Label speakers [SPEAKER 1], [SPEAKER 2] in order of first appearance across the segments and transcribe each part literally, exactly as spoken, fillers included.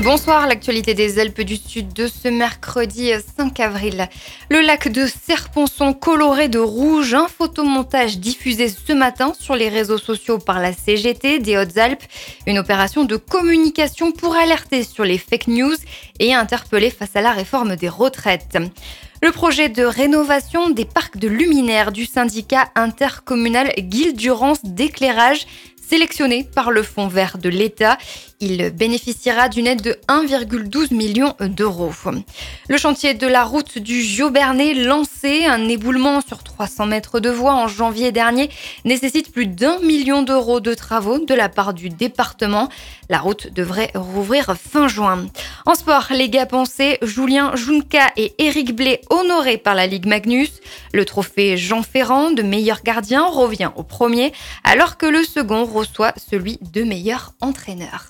[SPEAKER 1] Bonsoir, l'actualité des Alpes du Sud de ce mercredi cinq avril. Le lac de Serponçon coloré de rouge, un photomontage diffusé ce matin sur les réseaux sociaux par la C G T des Hautes-Alpes. Une opération de communication pour alerter sur les fake news et interpeller face à la réforme des retraites. Le projet de rénovation des parcs de luminaires du syndicat intercommunal Guilhe-Durance d'éclairage sélectionné par le Fonds vert de l'État. Il bénéficiera d'une aide de un virgule douze million d'euros. Le chantier de la route du Giobernais lancé, un éboulement sur trois cents mètres de voies en janvier dernier, nécessite plus d'un million d'euros de travaux de la part du département. La route devrait rouvrir fin juin. En sport, les Gapensais, Julien Junca et Éric Blé honorés par la Ligue Magnus. Le trophée Jean Ferrand de meilleur gardien revient au premier, alors que le second reçoit celui de meilleur entraîneur.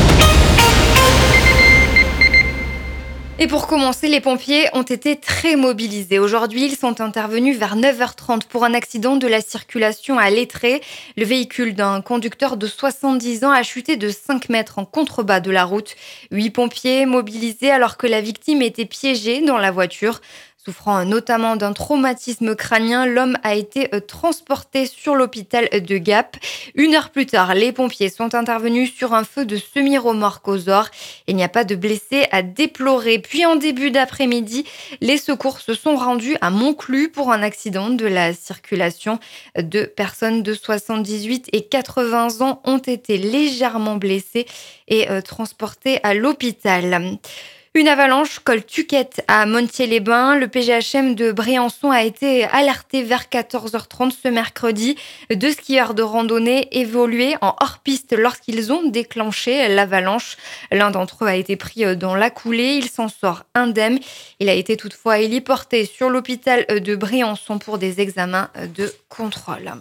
[SPEAKER 1] Et pour commencer, les pompiers ont été très mobilisés. Aujourd'hui, ils sont intervenus vers neuf heures trente pour un accident de la circulation à Lettré. Le véhicule d'un conducteur de soixante-dix ans a chuté de cinq mètres en contrebas de la route. Huit pompiers mobilisés alors que la victime était piégée dans la voiture. Souffrant notamment d'un traumatisme crânien, l'homme a été transporté sur l'hôpital de Gap. Une heure plus tard, les pompiers sont intervenus sur un feu de semi-remorque aux Ors. Il n'y a pas de blessés à déplorer. Puis en début d'après-midi, les secours se sont rendus à Montclus pour un accident de la circulation. Deux personnes de soixante-dix-huit et quatre-vingts ans ont été légèrement blessées et euh, transportées à l'hôpital. Une avalanche col Tuquette à Montier-les-Bains. Le P G H M de Briançon a été alerté vers quatorze heures trente ce mercredi. Deux skieurs de randonnée évoluaient en hors-piste lorsqu'ils ont déclenché l'avalanche. L'un d'entre eux a été pris dans la coulée. Il s'en sort indemne. Il a été toutefois héliporté sur l'hôpital de Briançon pour des examens de contrôle.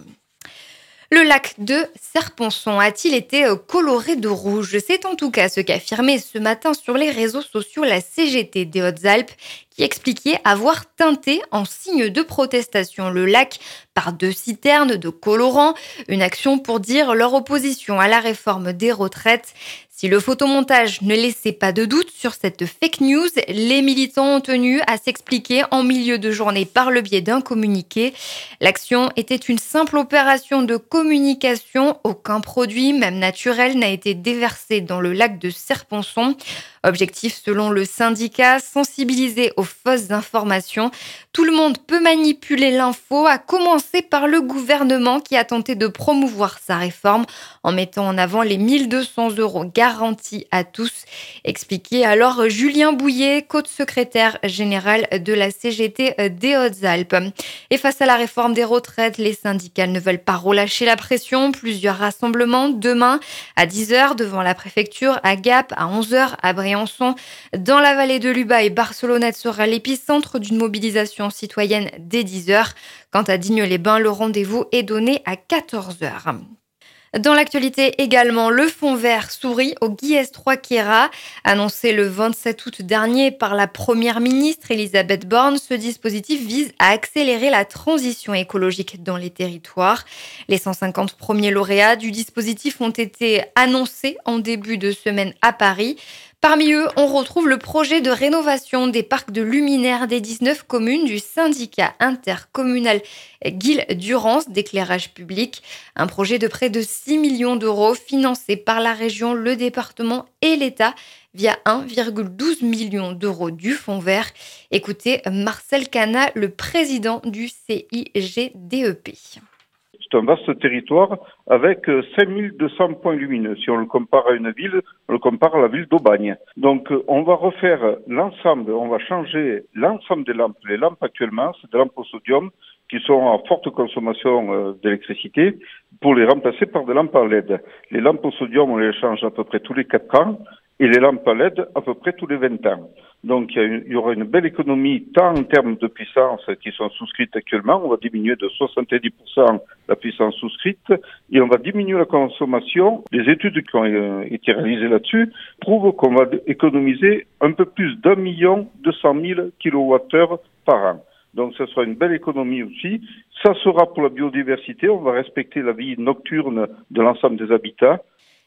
[SPEAKER 1] Le lac de Serponçon a-t-il été coloré de rouge ? C'est en tout cas ce qu'a affirmé ce matin sur les réseaux sociaux la C G T des Hautes-Alpes, qui expliquait avoir teinté en signe de protestation le lac par deux citernes de colorants, une action pour dire leur opposition à la réforme des retraites. Si le photomontage ne laissait pas de doute sur cette fake news, les militants ont tenu à s'expliquer en milieu de journée par le biais d'un communiqué. L'action était une simple opération de communication. Aucun produit, même naturel, n'a été déversé dans le lac de Serponçon. Objectif, selon le syndicat, sensibiliser aux fausses informations. Tout le monde peut manipuler l'info, à commencer par le gouvernement qui a tenté de promouvoir sa réforme en mettant en avant les mille deux cents euros garantis à tous. Expliquait alors Julien Bouillet, co-secrétaire général de la C G T des Hautes-Alpes. Et face à la réforme des retraites, les syndicats ne veulent pas relâcher la pression. Plusieurs rassemblements demain à dix heures devant la préfecture, à Gap, à onze heures à Briançon. Dans la vallée de l'Ubaye, Barcelonnette sera l'épicentre d'une mobilisation citoyenne dès dix heures. Quant à Digne-les-Bains, le rendez-vous est donné à quatorze heures. Dans l'actualité également, le Fonds vert sourit au Guies trois Queyras. Annoncé le vingt-sept août dernier par la première ministre Elisabeth Borne, ce dispositif vise à accélérer la transition écologique dans les territoires. Les cent cinquante premiers lauréats du dispositif ont été annoncés en début de semaine à Paris. Parmi eux, on retrouve le projet de rénovation des parcs de luminaires des dix-neuf communes du syndicat intercommunal Guilhe-Durance d'éclairage public. Un projet de près de six millions d'euros financé par la région, le département et l'État via un virgule douze million d'euros du Fonds vert. Écoutez Marcel Cana, le président du C I G D E P.
[SPEAKER 2] C'est un vaste territoire avec cinq mille deux cents points lumineux. Si on le compare à une ville, on le compare à la ville d'Aubagne. Donc on va refaire l'ensemble, on va changer l'ensemble des lampes. Les lampes actuellement, c'est des lampes au sodium qui sont à forte consommation d'électricité pour les remplacer par des lampes à L E D. Les lampes au sodium, on les change à peu près tous les quatre ans et les lampes à L E D à peu près tous les vingt ans. Donc, il y aura une belle économie, tant en termes de puissance qui sont souscrites actuellement. On va diminuer de soixante-dix pour cent la puissance souscrite et on va diminuer la consommation. Les études qui ont été réalisées là-dessus prouvent qu'on va économiser un peu plus d'un million deux cent mille kilowattheures par an. Donc, ce sera une belle économie aussi. Ça sera pour la biodiversité. On va respecter la vie nocturne de l'ensemble des habitats.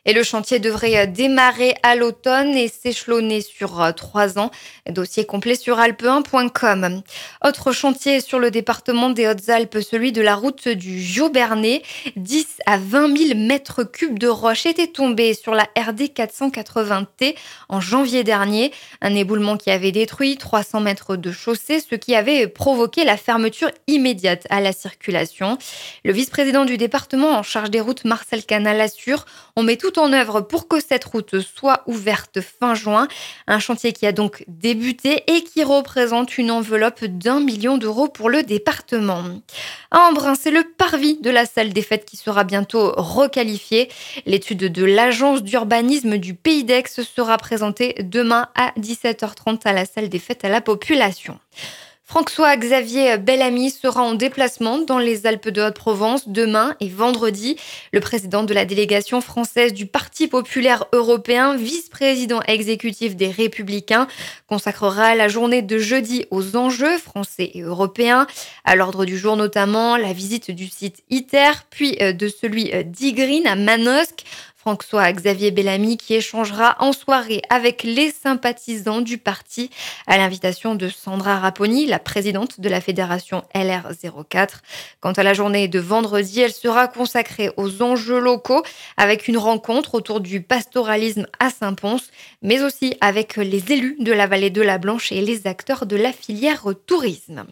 [SPEAKER 1] Et le chantier devrait démarrer à l'automne et s'échelonner sur trois ans. Dossier complet sur alpe un point com. Autre chantier sur le département des Hautes-Alpes, celui de la route du Giobernais. dix à vingt mille mètres cubes de roches étaient tombés sur la R D quatre cent quatre-vingts T en janvier dernier. Un éboulement qui avait détruit trois cents mètres de chaussée, ce qui avait provoqué la fermeture immédiate à la circulation. Le vice-président du département en charge des routes, Marcel Canal, assure: on met tout en œuvre pour que cette route soit ouverte fin juin. Un chantier qui a donc débuté et qui représente une enveloppe d'un million d'euros pour le département. À Embrun, c'est le parvis de la salle des fêtes qui sera bientôt requalifié. L'étude de l'agence d'urbanisme du Pays d'Aix sera présentée demain à dix-sept heures trente à la salle des fêtes à la population. François-Xavier Bellamy sera en déplacement dans les Alpes de Haute-Provence demain et vendredi. Le président de la délégation française du Parti populaire européen, vice-président exécutif des Républicains, consacrera la journée de jeudi aux enjeux français et européens. À l'ordre du jour notamment la visite du site ITER, puis de celui d'Igreen à Manosque. François-Xavier Bellamy qui échangera en soirée avec les sympathisants du parti à l'invitation de Sandra Raponi, la présidente de la fédération L R zéro quatre. Quant à la journée de vendredi, elle sera consacrée aux enjeux locaux avec une rencontre autour du pastoralisme à Saint-Pons, mais aussi avec les élus de la vallée de la Blanche et les acteurs de la filière tourisme.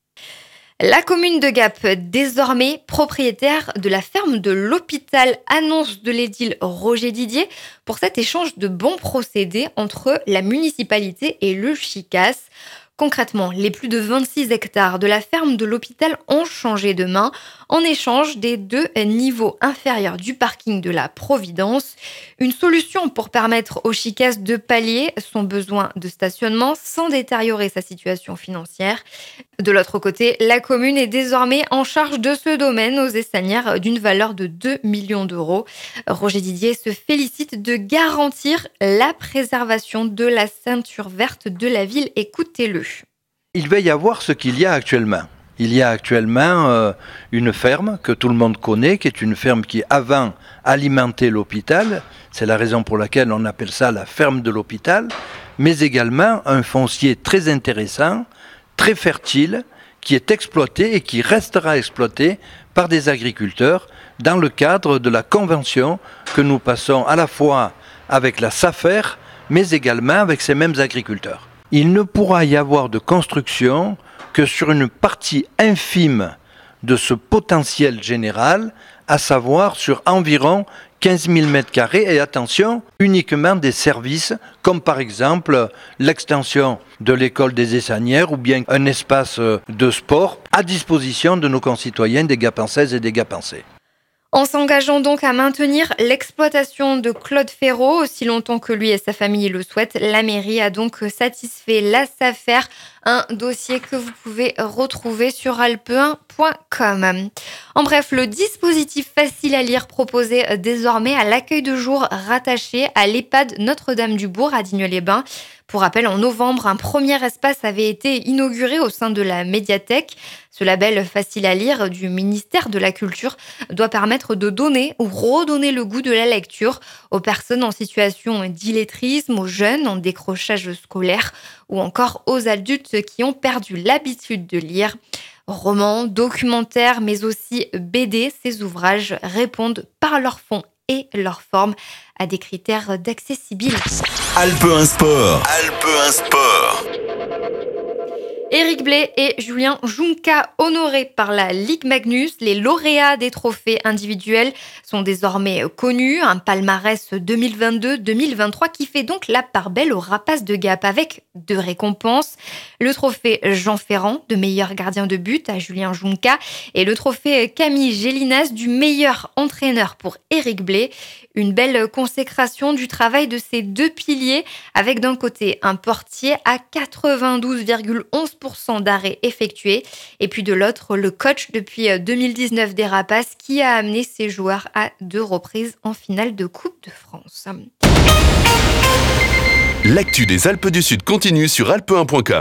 [SPEAKER 1] La commune de Gap, désormais propriétaire de la ferme de l'hôpital, annonce de l'édile Roger Didier pour cet échange de bons procédés entre la municipalité et le Chicas. Concrètement, les plus de vingt-six hectares de la ferme de l'hôpital ont changé de main en échange des deux niveaux inférieurs du parking de la Providence. Une solution pour permettre au Chicas de pallier son besoin de stationnement sans détériorer sa situation financière. De l'autre côté, la commune est désormais en charge de ce domaine aux Essanières d'une valeur de deux millions d'euros. Roger Didier se félicite de garantir la préservation de la ceinture verte de la ville. Écoutez-le.
[SPEAKER 3] Il va y avoir ce qu'il y a actuellement. Il y a actuellement euh, une ferme que tout le monde connaît, qui est une ferme qui avant alimentait l'hôpital. C'est la raison pour laquelle on appelle ça la ferme de l'hôpital. Mais également un foncier très intéressant, très fertile, qui est exploité et qui restera exploité par des agriculteurs dans le cadre de la convention que nous passons à la fois avec la SAFER, mais également avec ces mêmes agriculteurs. Il ne pourra y avoir de construction que sur une partie infime de ce potentiel général, à savoir sur environ quinze mille mètres carrés et attention, uniquement des services comme par exemple l'extension de l'école des Essanières ou bien un espace de sport à disposition de nos concitoyens des Gapençaises et des Gapençais.
[SPEAKER 1] En s'engageant donc à maintenir l'exploitation de Claude Ferraud aussi longtemps que lui et sa famille le souhaitent, la mairie a donc satisfait la SAFER, un dossier que vous pouvez retrouver sur alpe un point com. En bref, le dispositif facile à lire proposé désormais à l'accueil de jour rattaché à l'EHPAD Notre-Dame-du-Bourg à Digne-les-Bains. Pour rappel, en novembre, un premier espace avait été inauguré au sein de la médiathèque. Ce label facile à lire du ministère de la Culture doit permettre de donner ou redonner le goût de la lecture aux personnes en situation d'illettrisme, aux jeunes en décrochage scolaire ou encore aux adultes qui ont perdu l'habitude de lire. Romans, documentaires, mais aussi B D, ces ouvrages répondent par leur fond et leur forme à des critères d'accessibilité.
[SPEAKER 4] Alpe un Sport. Alpe un Sport.
[SPEAKER 1] Éric Blais et Julien Junca, honorés par la Ligue Magnus, les lauréats des trophées individuels sont désormais connus. Un palmarès deux mille vingt-deux deux mille vingt-trois qui fait donc la part belle aux Rapaces de Gap avec deux récompenses. Le trophée Jean Ferrand de meilleur gardien de but à Julien Junca et le trophée Camille Gélinas du meilleur entraîneur pour Éric Blais. Une belle consécration du travail de ces deux piliers avec d'un côté un portier à quatre-vingt-douze virgule onze pour cent d'arrêts effectués et puis de l'autre le coach depuis deux mille dix-neuf des Rapaces qui a amené ses joueurs à deux reprises en finale de Coupe de France.
[SPEAKER 4] L'actu des Alpes du Sud continue sur alpe un point com.